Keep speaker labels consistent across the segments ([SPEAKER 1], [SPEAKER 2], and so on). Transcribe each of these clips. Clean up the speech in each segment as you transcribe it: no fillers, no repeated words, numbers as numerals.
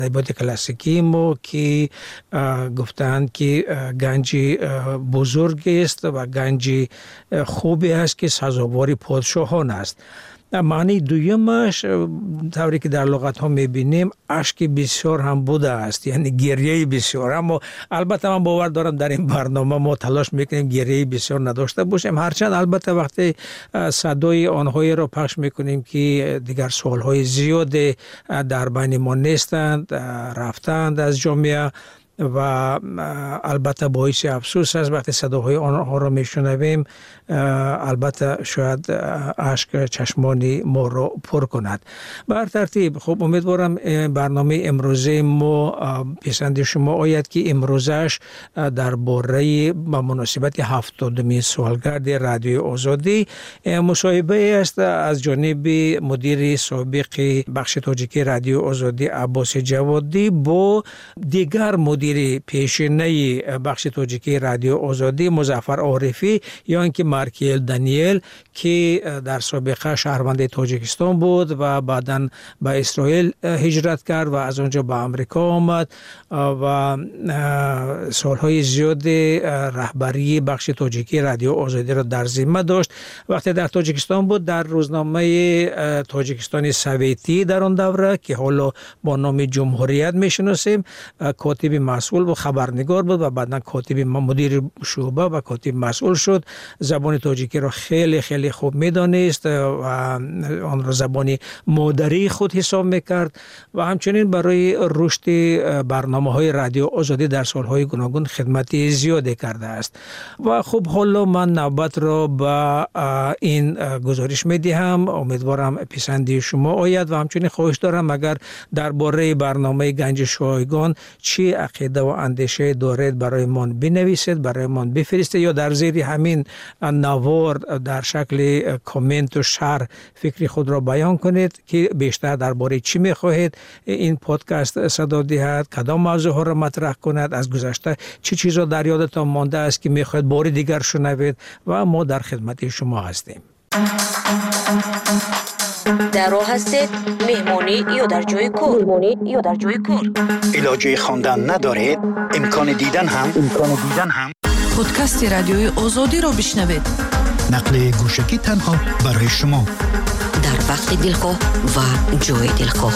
[SPEAKER 1] ادبیات کلاسیکی ما که گفتند که گنج بزرگی است و گنج خوبی است که سزاوار پادشاهان است. معنی دویمش طوری که در لغت ها میبینیم اشک بسیار هم بوده است، یعنی گریه بسیار. اما البته من باور دارم در این برنامه ما تلاش میکنیم گریه بسیار نداشته باشیم، هرچند البته وقتی صدای آنهایی را پخش میکنیم که دیگر سالهای زیاد در بین ما نیستند، رفتند از جامعه و البته باعث افسوس است وقتی صداهای آنها را میشنویم. البته شاید اشک چشمان ما را پر کند. بر ترتیب خب امیدوارم برنامه امروزه ما پسند شما آید که امروزش درباره با مناسبت 70مین سالگرد رادیو آزادی مصاحبه است از جانب مدیر سابق بخش تاجیکی رادیو آزادی عباس جوادی با دیگر مدیر پیشینه بخش تاجیکی رادیو آزادی مظفر عارفی یا اینکه مارکیل دانیل که در سابقه شهروند تاجیکستان بود و بعداً به اسرائیل هجرت کرد و از آنجا به آمریکا آمد و سالهای زیاد رهبری بخش تاجیکی رادیو آزادی را در ذمه داشت. وقتی در تاجیکستان بود در روزنامه تاجیکستان سویتی در آن دوره که حالا با نام جمهوریت میشناسیم کاتب مسئول و خبرنگار بود و بعداً کاتب مدیر شعبه و کاتب مسئول شد. زبان تاجیکی را خیلی خیلی خوب میدانست و آن را زبان مادری خود حساب میکرد و همچنین برای رشد برنامه‌های رادیو آزادی در سالهای گوناگون خدمت زیادی کرده است. و خب حالا من نوبت را به این گزارش میدهم، امیدوارم پسندی شما آید و همچنین خواهش دارم اگر درباره برنامه گنج شایگان چی عقیده و اندیشه دارید برای من بنویسید، برای من بفرستید یا در زیر همین نوار در شکل کامنت و شرح فکری خود را بیان کنید که بیشتر درباره چی میخواهید این پادکست صدا دهد، کدام موضوع ها را مطرح کند، از گذشته چه چیزا در یادتان مانده است که میخواهید بار دیگر شنوید و ما در خدمت شما هستیم.
[SPEAKER 2] در راه هستید مهمانی یا در جای کار
[SPEAKER 3] علاجه خواندن ندارید امکان دیدن هم
[SPEAKER 2] پادکست رادیوی آزادی را بشنوید.
[SPEAKER 3] نقل گوشکی تنها برای شما
[SPEAKER 2] در وقت دلخواه و جای دلخواه.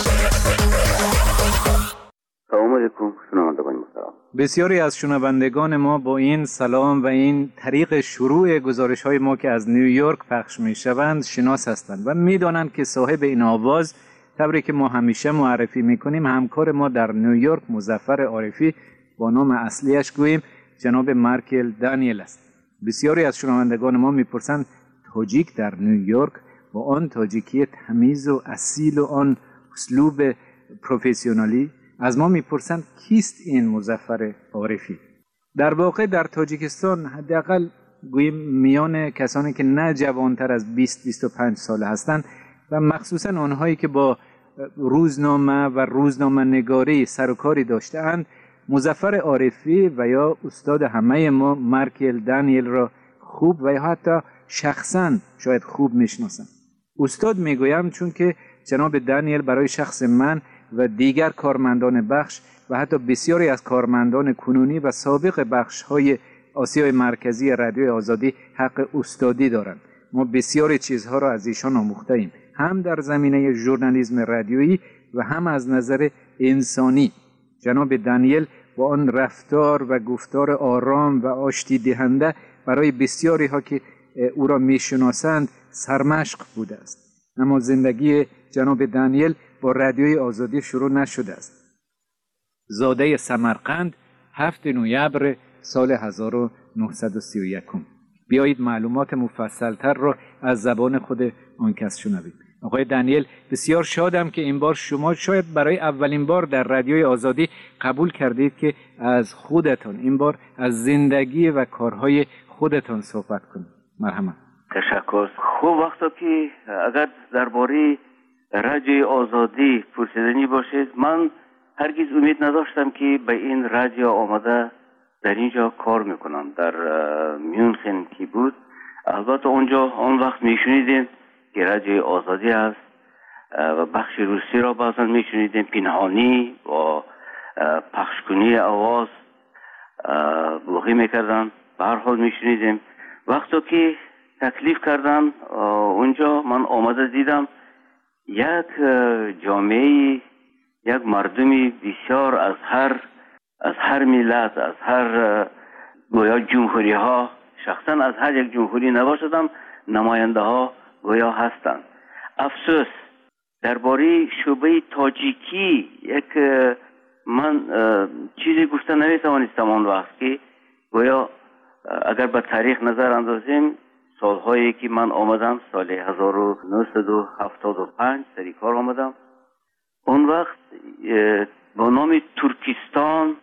[SPEAKER 4] سلام علیکم شنوندگان محترم.
[SPEAKER 5] بسیاری از شنوندگان ما با این سلام و این طریق شروع گزارش‌های ما که از نیویورک پخش می‌شوند شناس هستند و می‌دانند که صاحب این آواز طوری که ما همیشه معرفی می‌کنیم همکار ما در نیویورک مظفر عارفی با نام اصلیش گوییم جناب مارکیل دانیل است. بسیاری از شنوندگان ما می‌پرسند تاجیک در نیویورک با آن تاجیکی تمیز و اصیل و آن اسلوب پروفسیونالی از ما میپرسند کیست این مظفر عارفی؟ در واقع در تاجیکستان حداقل گوییم میان کسانی که نه جوانتر از 20-25 ساله هستند و مخصوصا آنهایی که با روزنامه و روزنامه نگاری سر و کاری داشته‌اند مظفر عارفی و یا استاد همه ما مارکیل دانیل را خوب و یا حتی شخصا شاید خوب میشناسند. استاد میگویم چون که جناب دانیل برای شخص من و دیگر کارمندان بخش و حتی بسیاری از کارمندان کنونی و سابق بخش‌های آسیای مرکزی رادیوی آزادی حق استادی دارند. ما بسیاری چیزها را از ایشان آموخته‌ایم، هم در زمینه ژورنالیسم رادیویی و هم از نظر انسانی. جناب دانیل با آن رفتار و گفتار آرام و آشتی دهنده برای بسیاری ها که او را میشناسند سرمشق بوده است. اما زندگی جناب دانیل با رادیوی آزادی شروع نشده است. زاده سمرقند 7 نوامبر سال 1931. بیایید معلومات مفصلتر را از زبان خود آن کس شنویم. آقای دانیل، بسیار شادم که این بار شما شاید برای اولین بار در رادیوی آزادی قبول کردید که از خودتان این بار از زندگی و کارهای خودتان صحبت کنید. مرحبا.
[SPEAKER 4] تشکر. خوب وقتا که اگر درباره رادیوی آزادی پرسیدنی باشید، من هرگز امید نداشتم که به این رادیو آمده در اینجا کار میکنم. در میونخن که بود، البته اونجا آن وقت میشنیدیم که رادیوی آزادی است و بخش روسی را بعضا میشنیدیم پنهانی و پخشکنی آواز بوغی میکردن. به هر حال میشنیدیم. وقتی که تکلیف کردن اونجا من آمده دیدم یک جامعه، یک مردمی بسیار از هر ملت، از هر گویا جمهوری ها، شخصا از هر یک جمهوری نباشدم نماینده ها گویا هستند. افسوس درباره شعبه تاجیکی یک من چیزی گفته نمیتوانستم آن وقت که گویا اگر به تاریخ نظر اندازیم سالهایی که من آمدم سال 1975 سری کار آمدم، اون وقت با نام ترکستان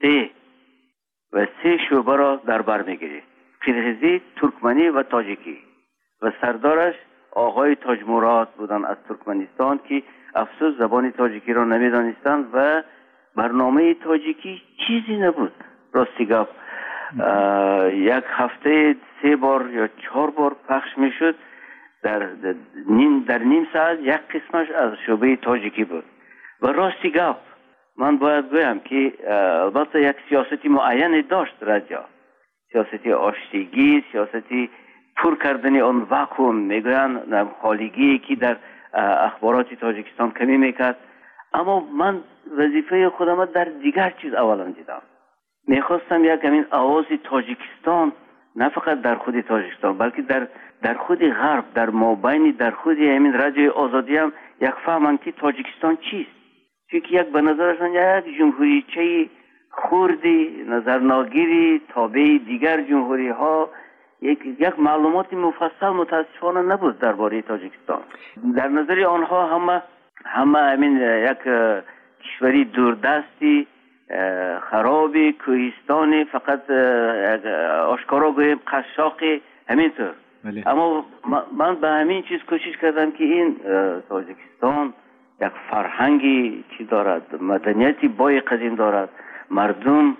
[SPEAKER 4] و 3 شعبه را در بر میگیرید: قرغیزی، ترکمنی و تاجیکی و سردارش آقای تاج مراد بودن از ترکمنستان که افسوس زبان تاجیکی را نمیدانستند و برنامه تاجیکی چیزی نبود. راستی گپ یک هفته 3 بار یا 4 بار پخش میشد. در نیم ساعت یک قسمش از شعبه تاجیکی بود. و راستی گپ من باید بگم که البته یک سیاستی معین داشت رادیو، سیاستی آشتیگی، سیاستی پر کردن آن واکوم، میگویند خالیگی که در اخبارات تاجیکستان کمی میکرد. اما من وظیفه خودم در دیگر چیز اولا دیدم. میخواستم یک همین آواز تاجیکستان نه فقط در خود تاجیکستان بلکه در خود غرب، در مابین در خود همین رادیو آزادی هم یک فهمن که تاجیکستان چیست. چون یک به نظرشان یک جمهوریچه خوردی نظرناگیری تابع دیگر جمهوری ها، یک معلومات مفصل متاسفانه نبود درباره تاجیکستان. در نظر آنها همه همین یک کشوری دوردستی خرابی کوهستانی، فقط آشکارا گویم قشاقی همینطور. اما من به همین چیز کوشش کردم که این تاجیکستان یک فرهنگی که دارد، مدنیتی بای قدیم دارد، مردم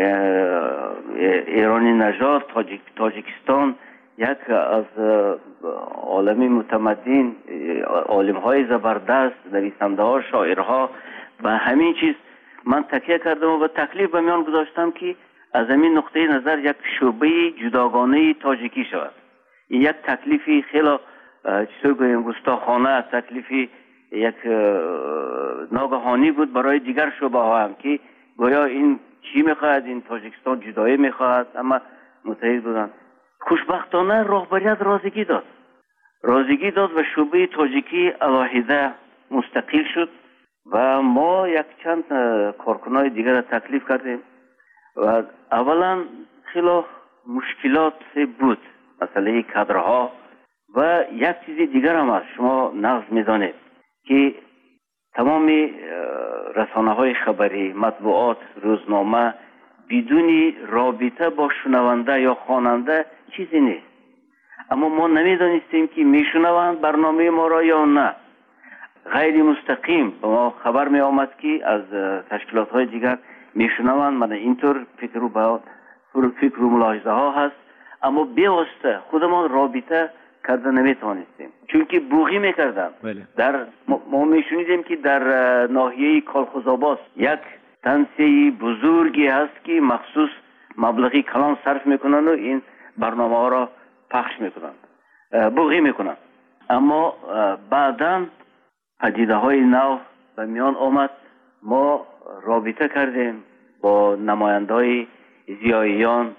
[SPEAKER 4] ایرانی نژاد تاجیکستان یک از عالمی متمدن، عالم های زبردست، نویسنده ها، شاعرها. به همین چیز من تکیه کردم و به تکلیف به میان گذاشتم که از همین نقطه نظر یک شعبه جداگانه تاجیکی شود. این یک تکلیفی خیلی چطور گویم گستاخانه، تکلیفی یک ناگهانی بود برای دیگر شعبه ها هم که گویا این چی میخواهد، این تاجیکستان جدایی میخواهد، اما متحد بودن. خوشبختانه رهبریت رازیگی داد و شعبه تاجیکی علاهیده مستقل شد و ما یک چند کارکنای دیگر را تکلیف کردیم و اولا خیلی مشکلات بود، مسئله کادرها و یک چیز دیگر هم هست. شما نقض میدانید که تمام رسانه های خبری، مطبوعات، روزنامه بدون رابطه با شنونده یا خواننده چیزی نیست. اما ما نمیدانستیم که میشنوند برنامه ما را یا نه. غیر مستقیم به ما خبر می آمد که از تشکیلات های دیگر میشنوند. من اینطور فکر و ملاحظه ها هست، اما بیواسطه خودمان رابطه کرده نمیتوانستیم، چون که بوغی میکردن. ما میشنیدیم که در ناحیه کالخوزآباد یک تنسیه بزرگی هست که مخصوص مبلغی کلان صرف میکنن و این برنامه ها را پخش میکنن، بوغی میکنن. اما بعداً پدیده های نو به میان آمد. ما رابطه کردیم با نماینده های زیاییان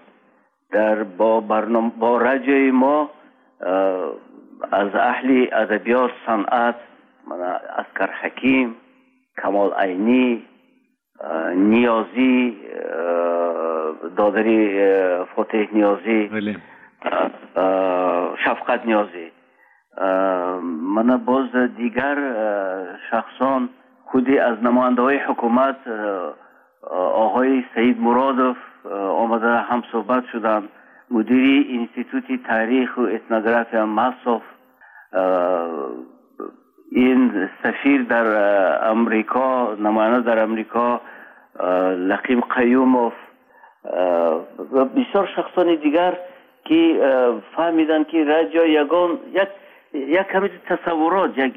[SPEAKER 4] با رادیوی ما، از اهل ادبیات، صنعت، اسکر حکیم، کمال عینی، نیازی، دادری فاتح نیازی، شفقت نیازی، من باز دیگر شخصان خودی از نماینده های حکومت، آقای سید مرادوف آمده هم صحبت شدن، مدیری انستیتوت تاریخ و اتنوگرافی مصف، این سفیر در امریکا، نماینده در امریکا لقیم قیوموف و بسیار شخصان دیگر که فهمیدن که رادیو یک کمی تصورات،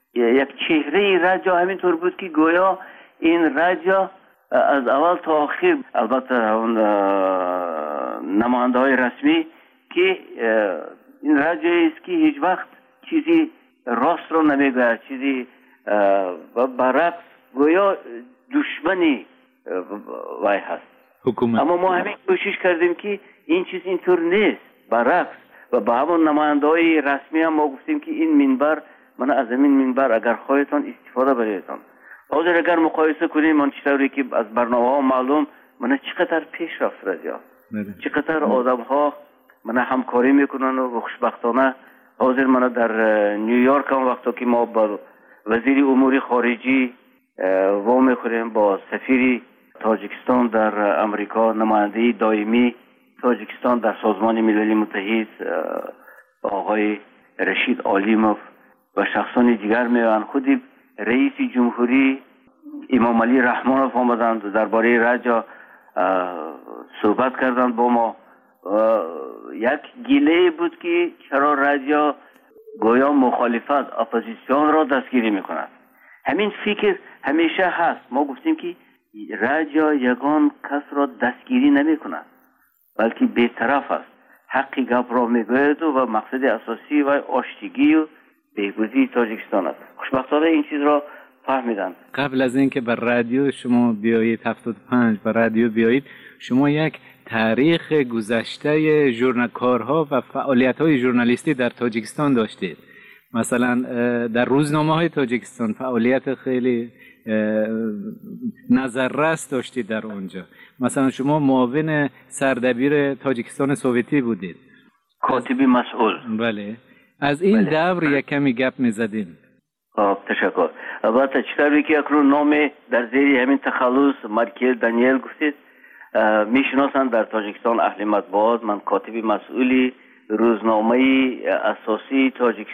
[SPEAKER 4] یک چهره رادیو همینطور بود که گویا این رادیو از اول تا آخر، البته اون نماینده های رسمی، که این رادیویی است که هیچ وقت چیزی راست رو نمیگه، چیزی برعکس گویا دشمنی وای هست حکومت. اما ما همین کوشش کردیم که این چیز اینطور نیست، برعکس. و با همون نماینده های رسمی هم ما گفتیم که این منبر، من از این منبر اگر خواهیتان استفاده بریدتان. حاضر اگر مقایسه کنیم من چطوری که از برنامه ها معلوم من چقدر پیش رفت رادیو، چقدر آدم ها من همکاری میکنن و خوشبختانه حاضر من در نیویورک هم وقتی که ما با وزیر امور خارجی و میخوریم، با سفیر تاجیکستان در امریکا، نماینده دائمی تاجیکستان در سازمان ملل متحد آقای رشید عالیموف و شخصان دیگر میان، خودی رئیس جمهوری امام علی رحمانوف آمدند درباره رادیو صحبت کردند با ما. یک گیله بود که چرا رادیو گویا مخالفت اپوزیسیون را دستگیری میکند. همین فکر همیشه هست. ما گفتیم که رادیو یگان کس را دستگیری نمیکند، بلکه بی‌طرف است، حقی گپ را میگوید و مقصد اساسی و آشتگی و بهبودی تاجیکستان است. خوشبختانه این چیز را فهمیدن. قبل
[SPEAKER 5] از اینکه بر رادیو شما بیایید 75 بر رادیو بیایید، شما یک تاریخ گذشته کارها و فعالیت‌های ژورنالیستی در تاجیکستان داشتید. مثلا در روزنامه‌های تاجیکستان فعالیت خیلی نظررس داشتید در اونجا. مثلا شما معاون سردبیر تاجیکستان سوویتی بودید،
[SPEAKER 4] کاتبی مسئول.
[SPEAKER 5] بله، از این دور یک کمی گپ می‌زدیم.
[SPEAKER 4] تشکر. البته چطوری که اکنون نام در زیر همین تخلص مارکل دانیل گفتید میشناسند در تاجیکستان اهل مطبوعات. من کاتبی مسئولی روزنامه اساسی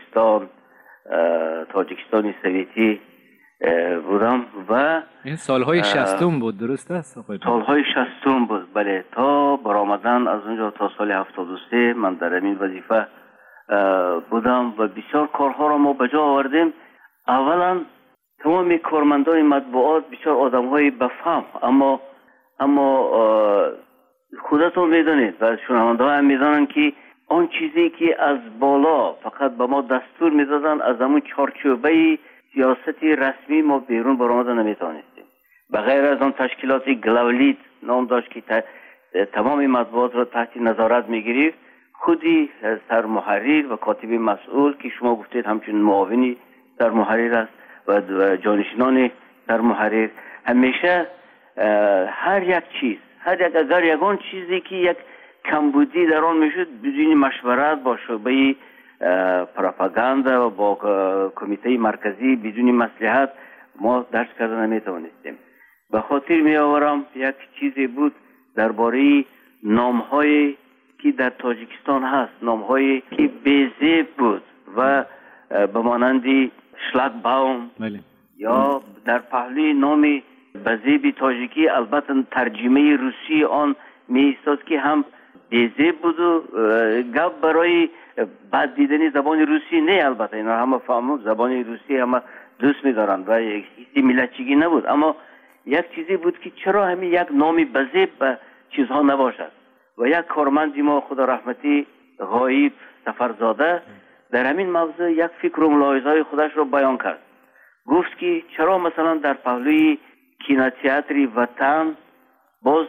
[SPEAKER 4] تاجیکستان سوویتی بودم و
[SPEAKER 5] این سالهای 60 بود، درست است؟
[SPEAKER 4] سالهای 60 بود، بله، تا برآمدن از اونجا تا سال 73 من در این وظیفه بودم و بسیار کارها را ما به جا آوردیم. اولا تمام کارمندان مطبوعات بسیار آدم‌های بفهم، اما خودتون میدونید و شنونده‌ها هم میدونن که آن چیزی که از بالا فقط به ما دستور میدادن، از همون چارچوبه سیاستی رسمی ما بیرون برآمدن نمیتونستیم. بغیر از آن تشکیلات گلاولیت نام داشت که تمام مطبوعات را تحت نظارت میگیرید، خودی سرمحرر و کاتبی مسئول که شما گفتید همچون معاونی سرمحرر است و جانشینان سرمحرر همیشه هر یک چیز، اگر یگان چیزی که یک کمبودی در آن میشد بدون مشورت با شعبه پروپاگاندا و با کمیته مرکزی بدون مصلحت ما درس کردن نمیتوانستیم. به خاطر می آورم یک چیزی بود درباره نام‌هایی که در تاجیکستان هست، نام‌هایی که بی‌زیب بود و به مانند شلاگباوم یا در پهلوی نام بزیبی تاجیکی، البته ترجمه روسی آن می ایستاد که هم بی‌زیب بود و گپ برای بد دیدنی زبان روسی نه. البته اینا همه فهمون زبان روسی همه دوست می‌دارند و هیچ ملتچگی نبود، اما یک چیزی بود که چرا همین یک نامی بزیب به چیزها نباشد. و یک کارمند ما خدا رحمتی غایب سفرزاده در همین موضوع یک فکر و ملاحظه‌های خودش را بیان کرد. گفت که چرا مثلا در پهلوی کینوتئاتر وطن باز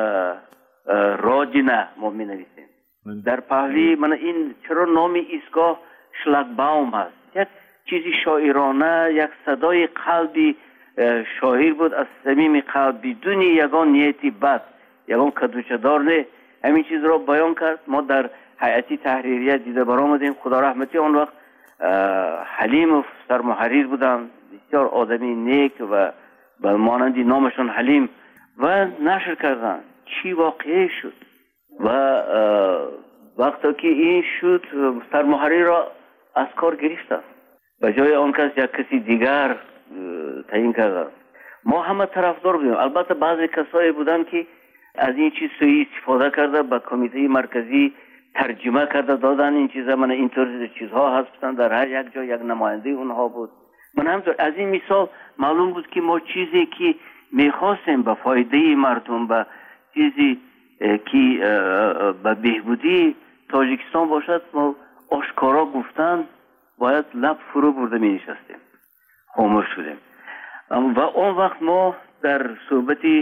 [SPEAKER 4] رادینه ما می نویسیم، در پهلوی من این چرا نام ایستگاه شلاگباوم هست. یک چیزی شاعرانه، یک صدای قلبی شاعر بود از صمیم قلب بدون یگان نیتی بد، یگان کدوچدار نه. همین چیز را بیان کرد. ما در هیئتی تحریریه دیده برآمدیم. خدا رحمتی آن وقت حلیم سرمحرر بودن، بسیار آدمی نیک و به مانندی نامشون حلیم، و نشر کردن چی واقعی شد. و وقتی که این شد سرمحرر را از کار گرفتن، به جای آن کس یک کسی دیگر تعیین کردن. ما همه طرفدار بودیم. البته بعضی کسایی بودن که از این چیز سوی استفاده کرده، به کمیته مرکزی ترجمه کرده دادن این چیزا. من اینطور چیزها هستن، در هر یک جا یک نماینده اونها بود. من همطور از این مثال معلوم بود که ما چیزی که میخواستیم به فایده مردم، به چیزی که به بهبودی تاجیکستان باشد، ما آشکارا گفتن باید لب فرو برده می نشستیم، خاموش شدیم. و اون وقت ما در صحبت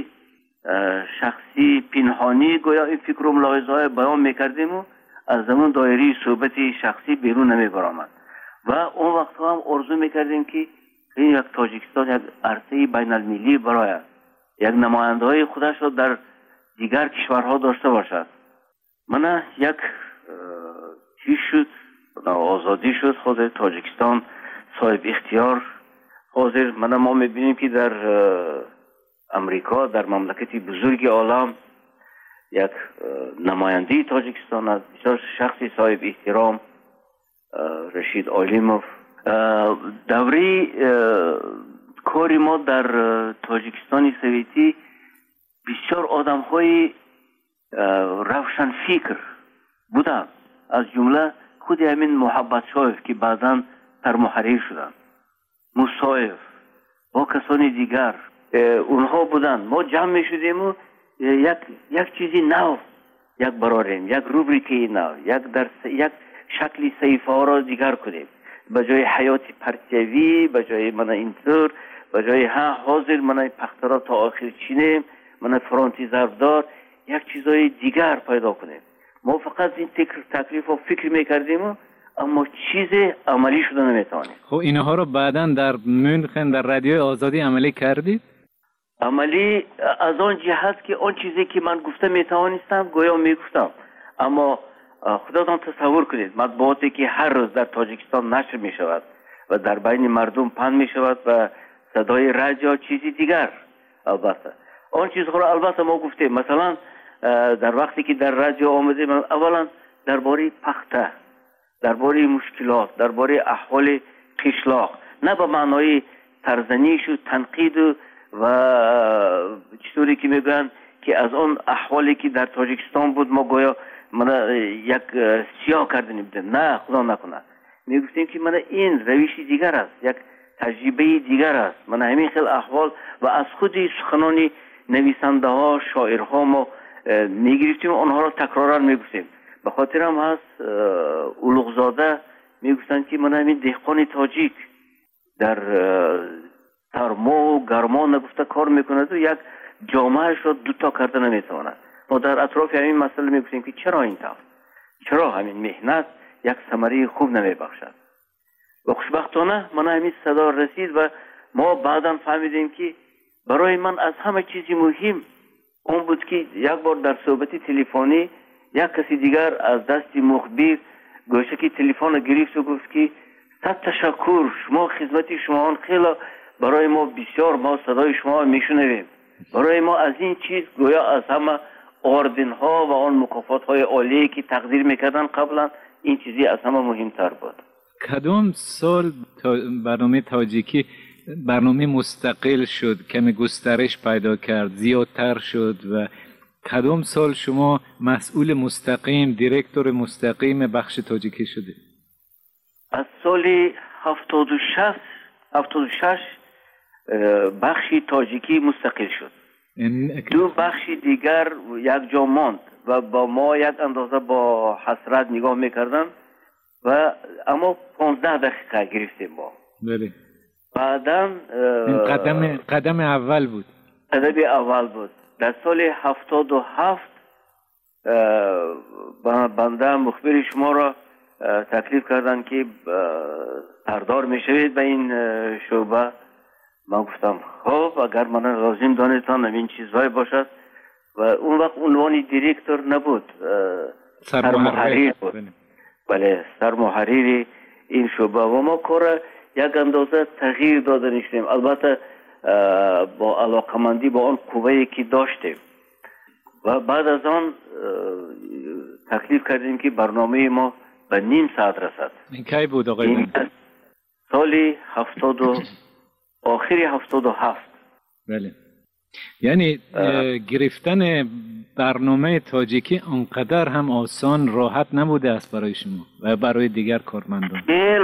[SPEAKER 4] شخصی پنهانی گویا این فکر و ملاحظه های بیان میکردیم و از زمان دایره صحبت شخصی بیرون نمی برآمد. و اون وقت هم آرزو میکردیم که این یک تاجیکستان یک عرصه بین المللی برای یک نماینده های خودش را در دیگر کشورها داشته باشد. من یک چیز شد، آزادی شد، خود تاجیکستان صاحب اختیار. حاضر ما میبینیم که در امریکا، در مملکت بزرگ عالم، یک نماینده تاجیکستان است، بسیار شخصی صاحب احترام، رشید عالیموف. دوره کاری ما در تاجیکستان سویتی بسیار آدم های روشن فکر بودن، از جمله خود همین محبت شایف که بعداً در محریر شدن، موسایف و کسانی دیگر اونها بودن. ما جمع می شدیم و یک چیزی نو یک براریم، یک روبریکی نو، یک شکلی صحیفه ها را دیگر کنیم. به جای حیات پرتیوی، به جای اینطور، به جای حاضر پخترا تا آخر چینیم، فرانتی ضربدار، یک چیزای دیگر پیدا کنیم. ما فقط این تکلیف و فکر میکردیم اما چیز عملی شده نمیتوانیم.
[SPEAKER 5] خب اینها رو بعداً در مونخن در رادیو آزادی عملی کردید؟
[SPEAKER 4] عملی از آن جهت که آن چیزی که من گفته میتوانستم گویا میگفتم، اما خودتان تصور کنید مطبوعاتی که هر روز در تاجیکستان نشر میشود و در بین مردم پخش میشود و صدای رادیو چیزی دیگر. البته آن چیزها را البته ما گفتیم. مثلا در وقتی که در رادیو آمدیم، اولا درباره پخته، درباره مشکلات، درباره احوال قشلاق، نه به معنای ترزنیش و تنقید و چطوری که میگن که از آن احوالی که در تاجیکستان بود ما گویا یک سیاه کردنیم. نه، خدا نکنه. میگفتیم که این روش دیگر است، یک تجربه دیگر است. همین خیلی احوال و از خودی سخنانی نویسنده ها، شاعرها ما میگرفتیم، آنها را تکرارا میگفتیم. به خاطر هم هست اولوغزاده میگفتن که همین دهقان تاجیک در سرما و گرما نگفته کار میکند و یک جامعهش را دوتا کرده نمیتواند. ما در اطراف همین مسئله میگفتیم که چرا این طور، چرا همین مهنت یک ثمره خوب نمیبخشد. و خوشبختانه همین صدا رسید و ما بعدا فهمیدیم که برای من از همه چیزی مهم اون بود که یک بار در صحبت تلفنی یک کسی دیگر از دست مخبر گوشه که تلفن گرفت و گفت که صد تشکر، شما خدمت شما خیلی برای ما بسیار، ما صدای شما میشنویم. برای ما از این چیز گویا از همه آردن ها و آن مکافات های عالی که تقدیر میکردن قبلا، این چیزی از همه مهمتر بود.
[SPEAKER 5] کدام سال برنامه تاجیکی برنامه مستقل شد، کمی گسترش پیدا کرد، زیادتر شد و کدام سال شما مسئول مستقیم، دیرکتور مستقیم بخش تاجیکی شده؟
[SPEAKER 4] از سال 76 بخشی تاجیکی مستقل شد. دو بخشی دیگر یک جا ماند و با ما یک اندازه با حسرت نگاه میکردن و اما 15 دقیقه گرفتیم با.
[SPEAKER 5] بله.
[SPEAKER 4] بعداً
[SPEAKER 5] قدم اول بود.
[SPEAKER 4] قدم اول بود. در سال 77 بنده مخبر شما را تکلیف کردن که سردار میشوید به این شعبه. من گفتم خب اگر من لازم دانستم این چیزهای باشد. و اون وقت عنوان دیرکتور نبود، سرمحریر بود. بله، سرمحریر این شعبه و ما کار یک اندازه تغییر داده نشدیم، البته با علاقمندی با آن قوه‌ای که داشتیم. و بعد از آن تکلیف کردیم که برنامه ما به نیم ساعت رسد.
[SPEAKER 5] این کی بود آقای؟
[SPEAKER 4] سال آخر 77.
[SPEAKER 5] بله. یعنی گرفتن برنامه تاجیکی اونقدر هم آسان راحت نبوده است برای شما و برای دیگر کارمندان.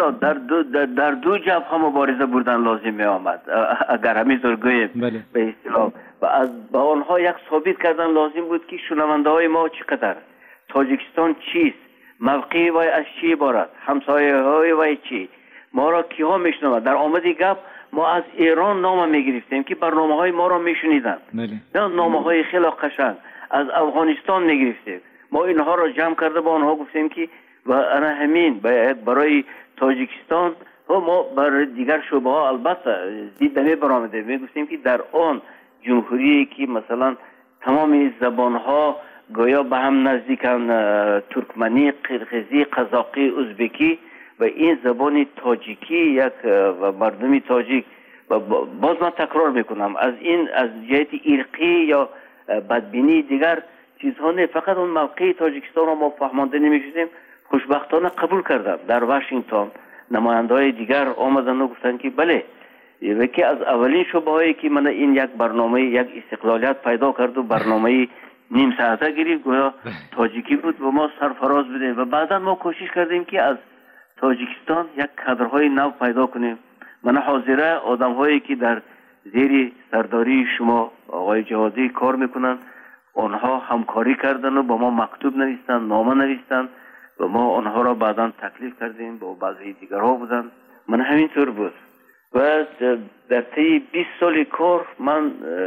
[SPEAKER 4] در دو جبهه مبارزه بردن لازم می آمد اگر همینطور گوییم.
[SPEAKER 5] بله.
[SPEAKER 4] به اصطلاح و با آنها یک ثابت کردن لازم بود که شنونده های ما چقدر، تاجیکستان چیست، موقعی وای از چی عبارت، همسایه های وای چی، ما را کیها میشنوند. در آمد گپ ما از ایران نام میگرفتیم که برنامه های ما را میشنیدند. نه نامه های خیلی قشنگ از افغانستان میگرفتیم. ما اینها را جمع کرده با آنها گفتیم که و انا همین برای تاجیکستان و ما برای دیگر شعبه ها البته دید نمی برآمده. می گفتیم که در آن جمهوری که مثلا تمام زبان ها گویا به هم نزدیکن، ترکمنی، قرقیزی، قزاقی، ازبکی و این زبان تاجیکی یک و مردمی تاجیک و باز من تکرار میکنم از این از جهت ارقی یا بدبینی دیگر چیزها نه، فقط اون موقع تاجیکستان رو ما فهمانده نمیشدیم. خوشبختانه قبول کردم. در واشنگتن نماینده های دیگر آمدن و گفتن که بله یکی از اولین شعبه هایی که من این یک برنامه یک استقلالیت پیدا کرد و برنامه نیم ساعته گرفت گویا تاجیکی بود و ما سرفراز بدیم و بعدا ما کوشش کردیم که از تاجیکستان یک کادرهای نو پیدا کنیم. من حاضره آدم هایی که در زیر سرداری شما آقای جوادی کار میکنن آنها همکاری کردن و با ما مکتوب نوشتن، نامه نوشتن و ما آنها را بعدا تکلیف کردیم با بعضی دیگرها بودن. من همینطور بود و در طی 20 سال کار من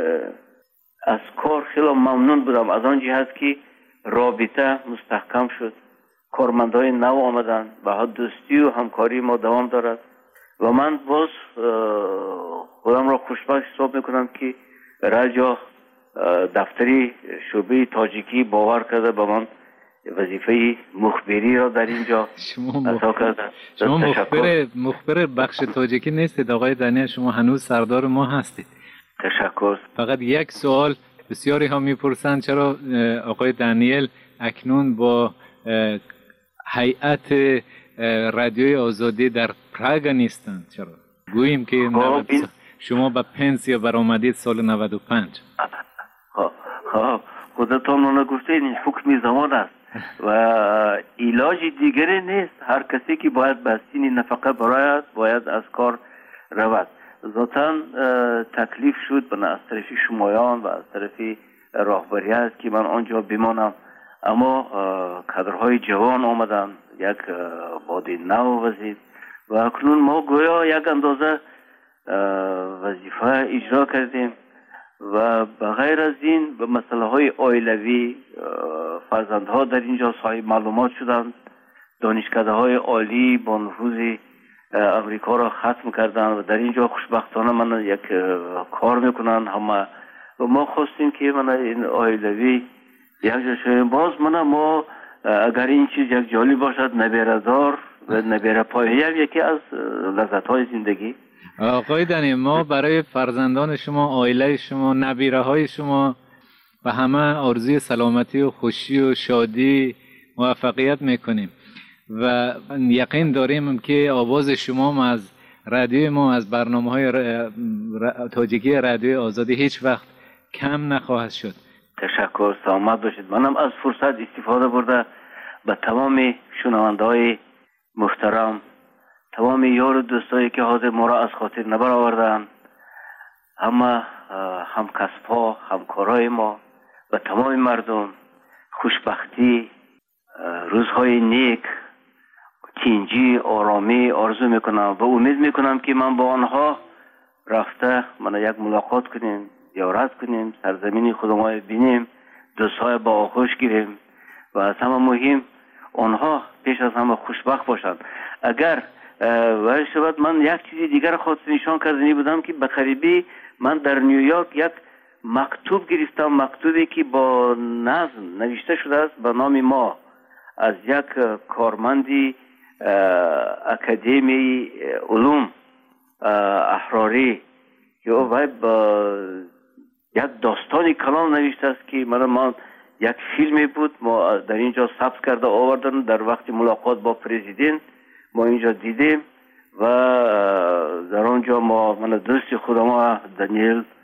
[SPEAKER 4] از کار خیلی ممنون بودم از آن جهت که رابطه مستحکم شد، کارمندای نو آمدن و دوستی و همکاری ما دوام دارد و من باز خودم را خوشبخت حساب میکنم که رادیو دفتری شعبه تاجیکی باور کرده به من وظیفه مخبری را در اینجا ادا کرده.
[SPEAKER 5] شما مخبر بخش تاجیکی نیستید آقای دانیل، شما هنوز سردار ما هستید.
[SPEAKER 4] تشکر.
[SPEAKER 5] فقط یک سوال بسیاری ها میپرسند چرا آقای دانیل اکنون با هیئت رادیوی آزادی در پراگ نیستند؟ چرا گوییم که شما به پنسیا برآمدید سال 95.
[SPEAKER 4] خودتان رو نگفته این حکم زمان است و علاج دیگری نیست. هر کسی که باید بستین نفقه برایت باید از کار رود. ذاتاً تکلیف شد از طرف شمایان و از طرف راهبریت که من آنجا بمانم، اما کادرهای جوان آمدن، یک باد نو وزید و اکنون ما گویا یک اندازه وظیفه اجرا کردیم و بغیر از این به مسئله های عائلوی فرزندها در اینجا صاحب معلومات شدند، دانشکده های عالی با نفوذ امریکا را ختم کردن و در اینجا خوشبختانه من یک کار میکنن همه و ما خواستیم که من این عائلوی یک جا شویم. باز ما اگر این چیز یک جالب باشد نبیره دار و نبیره پایه یکی از لذت های زندگی.
[SPEAKER 5] آقای دنی ما برای فرزندان شما، عائله شما، نبیره های شما و همه آرزوی سلامتی و خوشی و شادی موفقیت میکنیم و یقین داریم که آواز شما از رادیوی ما از برنامه‌های تاجیکی رادیوی آزادی هیچ وقت کم نخواهد شد.
[SPEAKER 4] تشکر، سلامت باشید. منم از فرصت استفاده برده به تمام شنونده‌های محترم، تمام یار و دوستایی که حاضر ما را از خاطر نبر آوردن، همه همکسب‌ها، همکارای ما و تمام مردم خوشبختی، روزهای نیک، تینجی، آرامی آرزو میکنم و امید میکنم که من با آنها رفته من یک ملاقات کنیم، زیارت کنیم، سرزمین خودمان بینیم، دوستای با آغوش گیریم و از همه مهم آنها پیش از همه خوشبخت باشند. اگر ولی شود من یک چیزی دیگر خواست نشان کردنی بودم که به قریبی من در نیویورک یک مکتوب گرفتم، مکتوبی که با نظم نوشته شده است به نام ما از یک کارمندی اکادمی علوم احراری که او با یک داستانی کلام نوشته است که من یک فیلمی بود ما در اینجا ثبت کرده آوردن در وقت ملاقات با پرزیدنت ما اینجا دیدیم و در آنجا من دوست خودم دانیل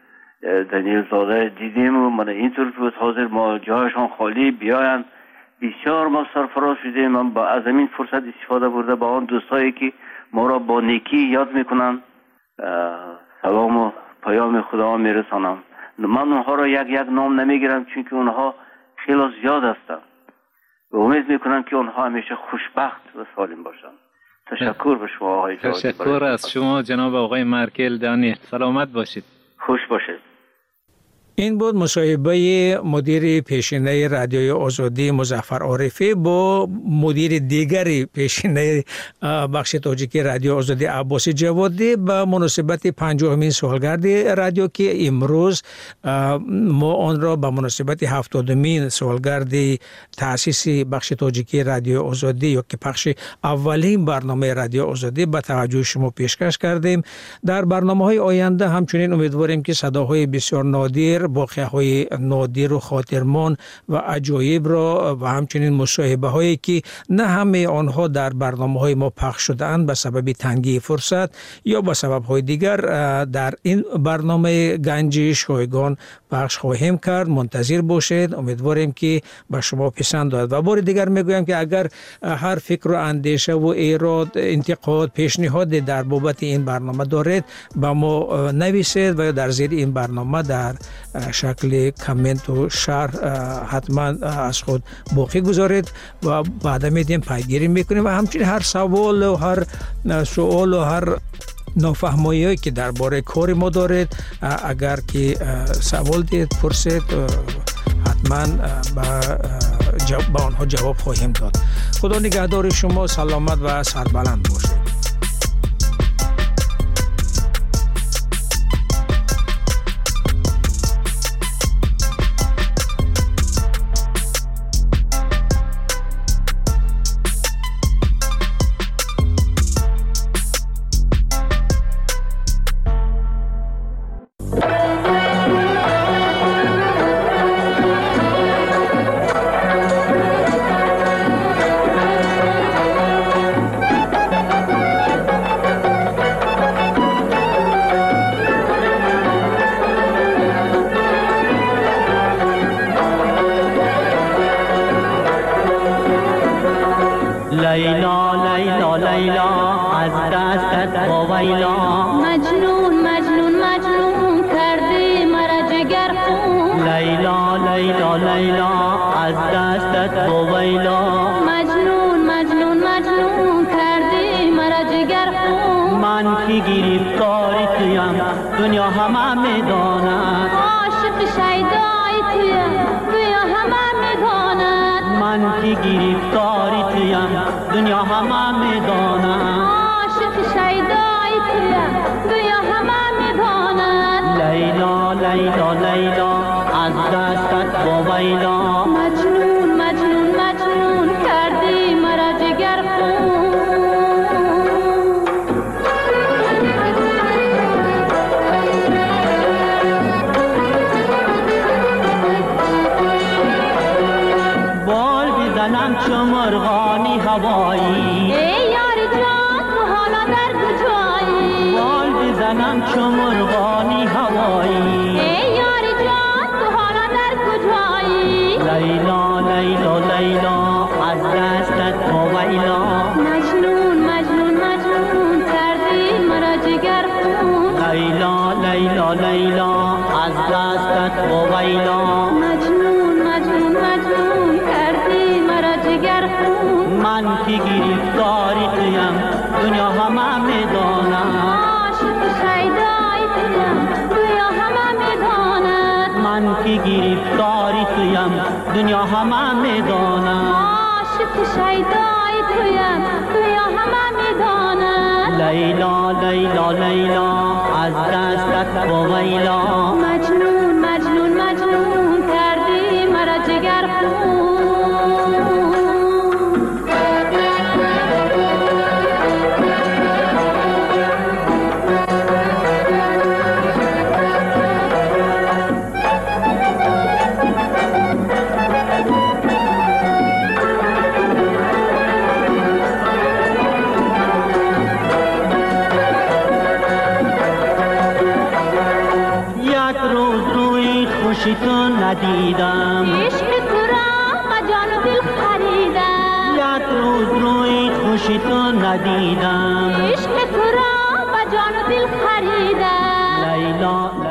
[SPEAKER 4] دنیل زاده دیدیم و من اینطور بود حاضر ما جایشان خالی بیاین. بسیار ما سرفراز شدیم. من با از این فرصت استفاده برده با آن دوستایی که ما را با نیکی یاد میکنن سلام و پیام خدا میرسانم. من اونها را یک یک نام نمیگیرم چون که اونها خیلی زیاد هستن و امید میکنم که اونها همیشه خوشبخت و سالم باشن. تشکر به شما آقای جوادی.
[SPEAKER 5] تشکر از شما جناب آقای مارکل دانی. سلامت باشید.
[SPEAKER 4] خوش باشید.
[SPEAKER 1] این بود مصاحبه مدیر پیشینه رادیوی آزادی مظفر عارفی با مدیر دیگری پیشینه بخش تاجیکی رادیو آزادی عباس جوادی به مناسبت 50مین سالگرد رادیو که امروز ما آن را به مناسبت 70مین سالگرد تأسیس بخش تاجیکی رادیو آزادی یا که پخش اولین برنامه رادیو آزادی به توجه شما پیشکش کردیم. در برنامه‌های آینده همچنین امیدواریم که صداهای بسیار نادر، واقعه‌های نادر و خاطرمان و عجایب را و همچنین مصاحبه هایی که نه همه آنها در برنامه‌های ما پخش شده‌اند به سبب تنگی فرصت یا به سبب‌های دیگر در این برنامه گنج شایگان پخش خواهیم کرد. منتظر باشید. امیدواریم که به شما پسند آید. و بار دیگر میگویم که اگر هر فکر و اندیشه و ایراد، انتقاد، پیشنهاد در بابت این برنامه دارید به ما نویسید و در زیر این برنامه در شکل کامنت و شرح حتما از خود باقی گذارید و بعد میدیم پیگیری میکنیم و همچنین هر سوال و هر سوال و هر نافهمایی که درباره کار ما دارید اگر که سوال دید پرسید حتما به آنها جواب خواهیم داد. خدا نگهدار شما. سلامت و سربلند باشید.
[SPEAKER 6] دنیا همه میدانم عاشق شیدای تویم دنیا همه میدانم لیلا لیلا لیلا از دستت بویلا مجنون مجنون مجنون کردی مرا جگر خون ندیدم، عشق تو را با جان و دل خریدم، یک روز روی خوش تو ندیدم، عشق تو را با جان و دل خریدم. لیلا